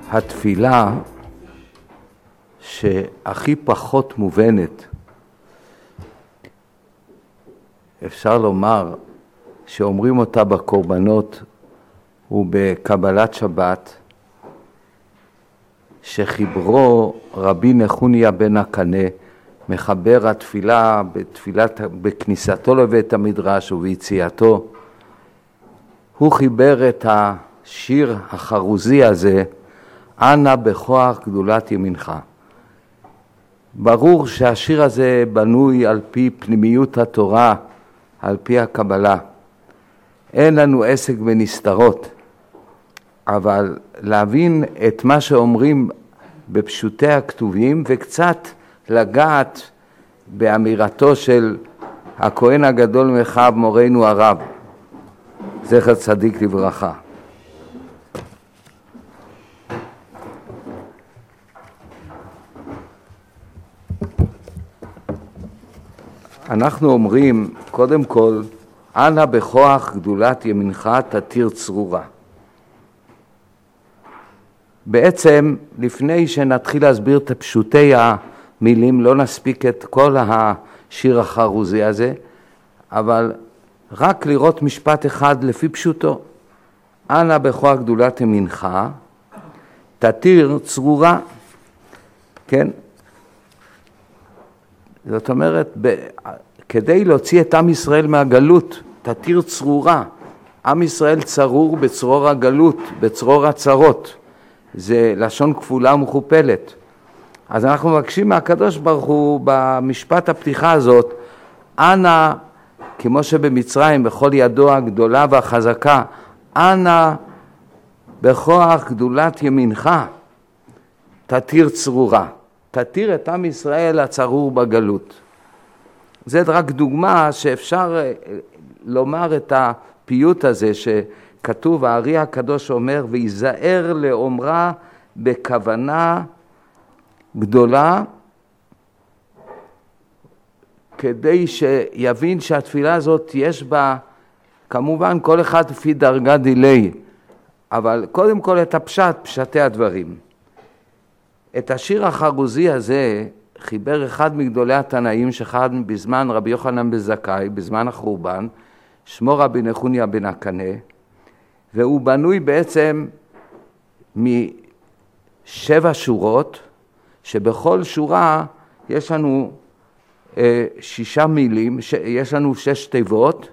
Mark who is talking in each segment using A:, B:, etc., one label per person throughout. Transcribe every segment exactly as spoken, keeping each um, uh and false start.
A: התפילה שהכי פחות מובנת, אפשר לומר שאומרים אותה בקורבנות ובקבלת שבת, שחיברו רבי נחוניה בן הקנה, מחבר התפילה בתפילת, בכניסתו לבית המדרש וביציאתו. הוא חיבר את השיר החרוזי הזה, אנא בכוח גדולת ימינך. ברור שהשיר הזה בנוי על פי פנימיות התורה, על פי הקבלה. אין לנו עסק בנסתרות, אבל להבין את מה שאומרים בפשוטי הכתובים וקצת לגעת באמירתו של הכהן הגדול מחב מורנו הרב, זכר צדיק לברכה. אנחנו אומרים קודם כל, אנא בכוח גדולת ימינך תתיר צרורה. בעצם לפני שנתחיל להסביר את פשוטי המילים, לא נספיק את כל השיר החרוזי הזה, אבל רק לראות משפט אחד לפי פשוטו. אנא בכוח גדולת ימינך תתיר צרורה. כן? זאת אומרת, ב... כדי להוציא את עם ישראל מהגלות, תתיר צרורה. עם ישראל צרור בצרור הגלות, בצרור הצרות. זה לשון כפולה ומכופלת. אז אנחנו מבקשים מהקדוש ברוך הוא במשפט הפתיחה הזאת, אנא, כמו שבמצרים בכל ידו הגדולה והחזקה, אנא בכוח גדולת ימינך תתיר צרורה. תתיר את עם ישראל הצרור בגלות. זה רק דוגמה שאפשר לומר את הפיוט הזה שכתוב, הארי הקדוש אומר, ויזהר לאומרה בכוונה גדולה, כדי שיבין שהתפילה הזאת יש בה, כמובן כל אחד לפי דרגה דילי, אבל קודם כל את הפשט, פשטי הדברים. את השיר החרוזי הזה חיבר אחד מגדולי התנאים שחד בזמן רבי יוחנן בן זכאי, בזמן החורבן, שמו רבי נחוניה בן הקנה, והוא בנוי בעצם משבע שורות, שבכל שורה יש לנו אה, שישה מילים, ש... יש לנו שש תיבות,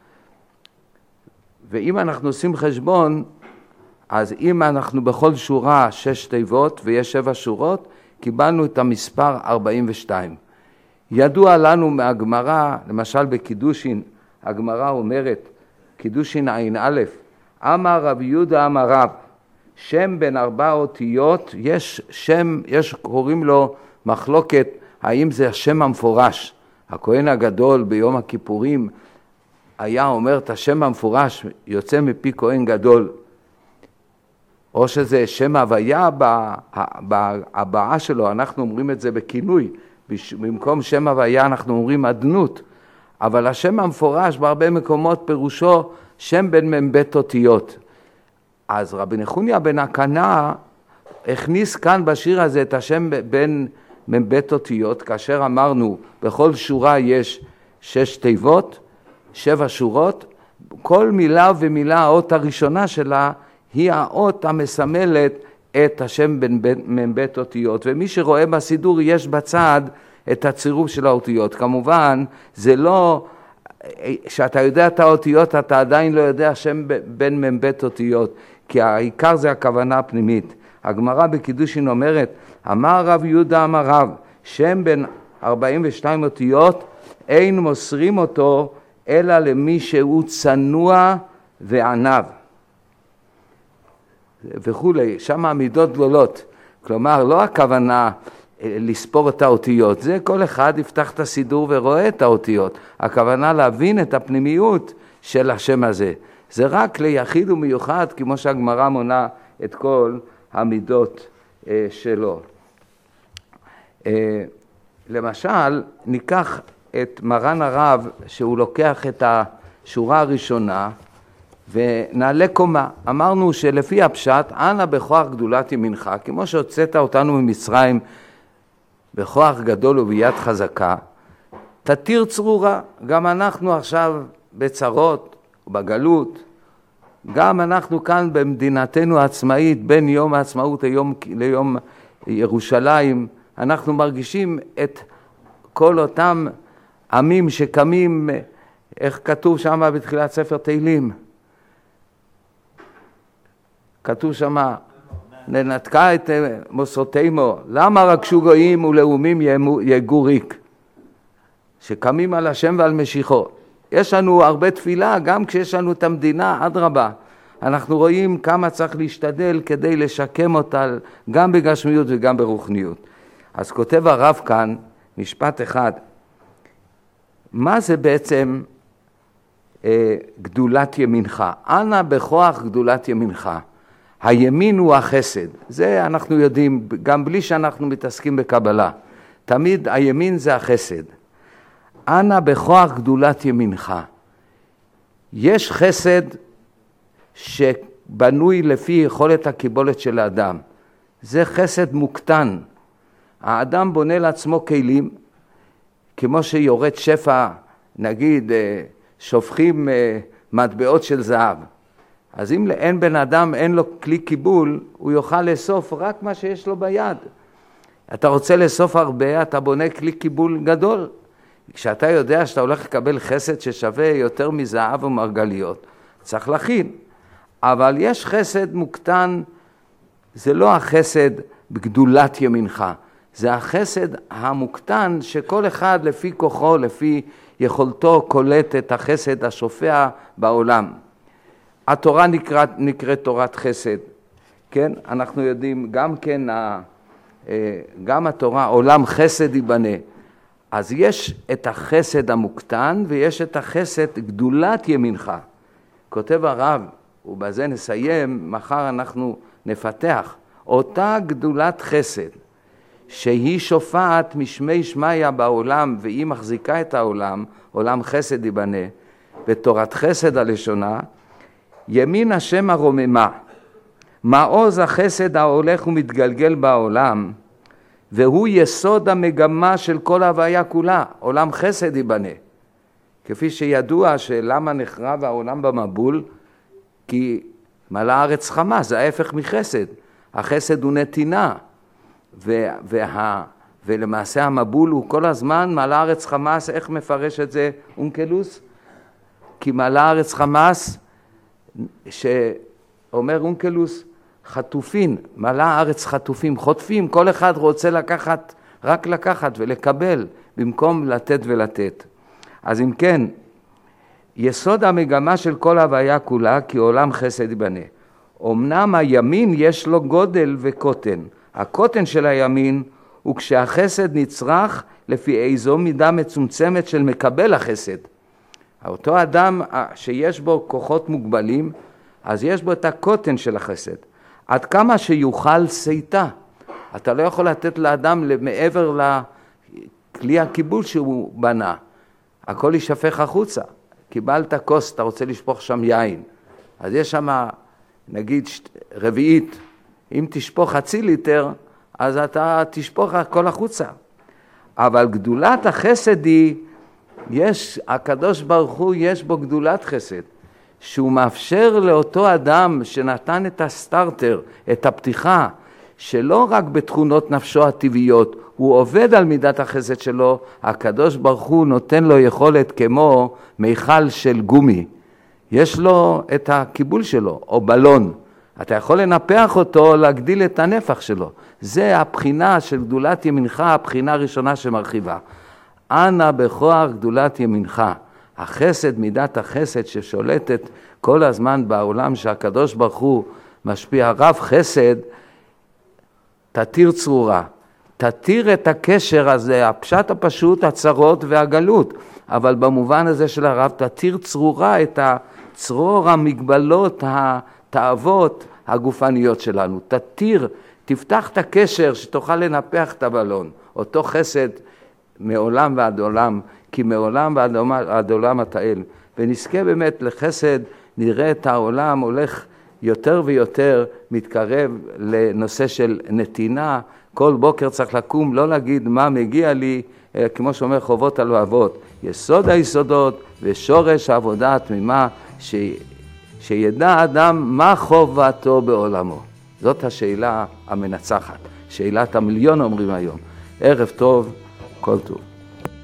A: ואם אנחנו עושים חשבון, אז אם אנחנו בכל שורה שש תיבות ויש שבע שורות, קיבלנו את המספר ארבעים ושתיים. ידוע לנו מהגמרא, למשל בקידושין, הגמרא אומרת, קידושין עין א', אמר רב יהודה אמר רב, שם בין ארבע אותיות, יש שם, יש קוראים לו מחלוקת, האם זה השם המפורש. הכהן הגדול ביום הכיפורים היה אומר את השם המפורש, יוצא מפי כהן גדול, או שזה שם הוויה בהבעה שלו, אנחנו אומרים את זה בכינוי, במקום שם הוויה אנחנו אומרים עדנות, אבל השם המפורש בהרבה מקומות פירושו שם בין מבית אותיות. אז רבי נחוניה בן הקנה הכניס כאן בשיר הזה את השם בין מבית אותיות, כאשר אמרנו בכל שורה יש שש תיבות, שבע שורות, כל מילה ומילה, האות הראשונה שלה, היא האות המסמלת את השם בין מבית אותיות, ומי שרואה בסידור יש בצד את הצירוף של האותיות. כמובן, זה לא, שאתה יודע את האותיות, אתה עדיין לא יודע שם בין מבית אותיות, כי העיקר זה הכוונה הפנימית. הגמרא בקידושין אומרת, אמר רב יהודה אמר רב, שם בין ארבעים ושתיים אותיות, אין מוסרים אותו, אלא למי שהוא צנוע וענב. וכולי, שם המידות גדולות. כלומר, לא הכוונה לספור את האותיות, זה כל אחד יפתח את הסידור ורואה את האותיות. הכוונה להבין את הפנימיות של השם הזה. זה רק ליחיד ומיוחד, כמו שהגמרא מונה את כל המידות אה, שלו. אה, למשל, ניקח את מרן הרב, שהוא לוקח את השורה הראשונה, ונעלה קומה. אמרנו שלפי הפשט, אנא בכוח גדולת ימינך, כמו שהוצאת אותנו ממצרים בכוח גדול וביד חזקה, תתיר צרורה. גם אנחנו עכשיו בצרות, בגלות, גם אנחנו כאן במדינתנו העצמאית, בין יום העצמאות ליום, ליום ירושלים, אנחנו מרגישים את כל אותם עמים שקמים, איך כתוב שם בתחילת ספר תהילים? כתוב שם, ננתקה את מוסרותימו, למה רגשו גויים ולאומים יגעו ריק? שקמים על השם ועל משיחו. יש לנו הרבה תפילה, גם כשיש לנו את המדינה, אדרבה. אנחנו רואים כמה צריך להשתדל כדי לשקם אותה, גם בגשמיות וגם ברוחניות. אז כותב הרב כאן, משפט אחד, מה זה בעצם אה, גדולת ימינך? אנא בכוח גדולת ימינך. הימין הוא החסד. זה אנחנו יודעים, גם בלי שאנחנו מתעסקים בקבלה. תמיד הימין זה החסד. אנא בכוח גדולת ימינך. יש חסד שבנוי לפי יכולת הקיבולת של האדם. זה חסד מוקטן. האדם בונה לעצמו כלים, כמו שיורד שפע, נגיד, שופכים מטבעות של זהב. אז אם אין בן אדם, אין לו כלי קיבול, הוא יוכל לאסוף רק מה שיש לו ביד. אתה רוצה לאסוף הרבה, אתה בונה כלי קיבול גדול. כשאתה יודע שאתה הולך לקבל חסד ששווה יותר מזהב ומרגליות, צריך להכין. אבל יש חסד מוקטן, זה לא החסד בגדולת ימינך, זה החסד המוקטן שכל אחד לפי כוחו, לפי יכולתו, קולט את החסד השופע בעולם. התורה נקראת, נקראת תורת חסד, כן? אנחנו יודעים גם כן, גם התורה, עולם חסד ייבנה. אז יש את החסד המוקטן ויש את החסד גדולת ימינך. כותב הרב, ובזה נסיים, מחר אנחנו נפתח, אותה גדולת חסד, שהיא שופעת משמי שמיה בעולם, והיא מחזיקה את העולם, עולם חסד ייבנה, בתורת חסד הלשונה, ימין השם הרוממה, מעוז החסד ההולך ומתגלגל בעולם, והוא יסוד המגמה של כל ההוויה כולה, עולם חסד ייבנה. כפי שידוע שלמה נחרב העולם במבול, כי מלא הארץ חמה, זה ההפך מחסד. החסד הוא נתינה, וה, ולמעשה המבול הוא כל הזמן מלא הארץ חמאס. איך מפרש את זה אונקלוס? כי מלא הארץ חמאס, שאומר אונקלוס, חטופים, מלא הארץ חטופים, חוטפים, כל אחד רוצה לקחת, רק לקחת ולקבל, במקום לתת ולתת. אז אם כן, יסוד המגמה של כל ההוויה כולה, כי עולם חסד ייבנה. אמנם הימין יש לו גודל וקוטן. הקוטן של הימין הוא כשהחסד נצרך לפי איזו מידה מצומצמת של מקבל החסד. אותו אדם שיש בו כוחות מוגבלים, אז יש בו את הקוטן של החסד. עד כמה שיוכל סייטה. אתה לא יכול לתת לאדם מעבר לכלי הקיבול שהוא בנה. הכל יישפך החוצה. קיבלת כוס, אתה רוצה לשפוך שם יין. אז יש שם, נגיד, רביעית. אם תשפוך חצי ליטר, אז אתה תשפוך הכל החוצה. אבל גדולת החסד היא, יש, הקדוש ברוך הוא יש בו גדולת חסד. שהוא מאפשר לאותו אדם שנתן את הסטארטר, את הפתיחה, שלא רק בתכונות נפשו הטבעיות, הוא עובד על מידת החסד שלו, הקדוש ברוך הוא נותן לו יכולת כמו מיכל של גומי. יש לו את הקיבול שלו, או בלון. אתה יכול לנפח אותו, להגדיל את הנפח שלו. זה הבחינה של גדולת ימינך, הבחינה הראשונה שמרחיבה. אנא בכוח גדולת ימינך. החסד, מידת החסד ששולטת כל הזמן בעולם שהקדוש ברוך הוא משפיע, רב חסד, תתיר צרורה. תתיר את הקשר הזה, הפשט הפשוט, הצרות והגלות. אבל במובן הזה של הרב, תתיר צרורה את הצרור המגבלות, התאוות הגופניות שלנו. תתיר, תפתח את הקשר שתוכל לנפח את הבלון. אותו חסד מעולם ועד עולם, כי מעולם ועד עולם אתה אל. ונזכה באמת לחסד נראה את העולם הולך יותר ויותר מתקרב לנושא של נתינה. כל בוקר צריך לקום, לא להגיד מה מגיע לי, כמו שאומר חובות הלבבות, יסוד היסודות ושורש העבודה התמימה, ש... שידע אדם מה חובתו בעולמו. זאת השאלה המנצחת, שאלת המיליון אומרים היום. ערב טוב, כל טוב.